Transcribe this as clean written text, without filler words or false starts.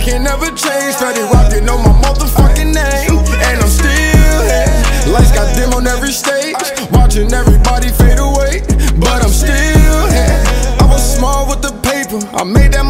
can never change. Fetty rockin' on my motherfucking name, and I'm still here. Lights got dim on every stage, watching everybody fade away, but I'm still here. I was smart with the paper, I made that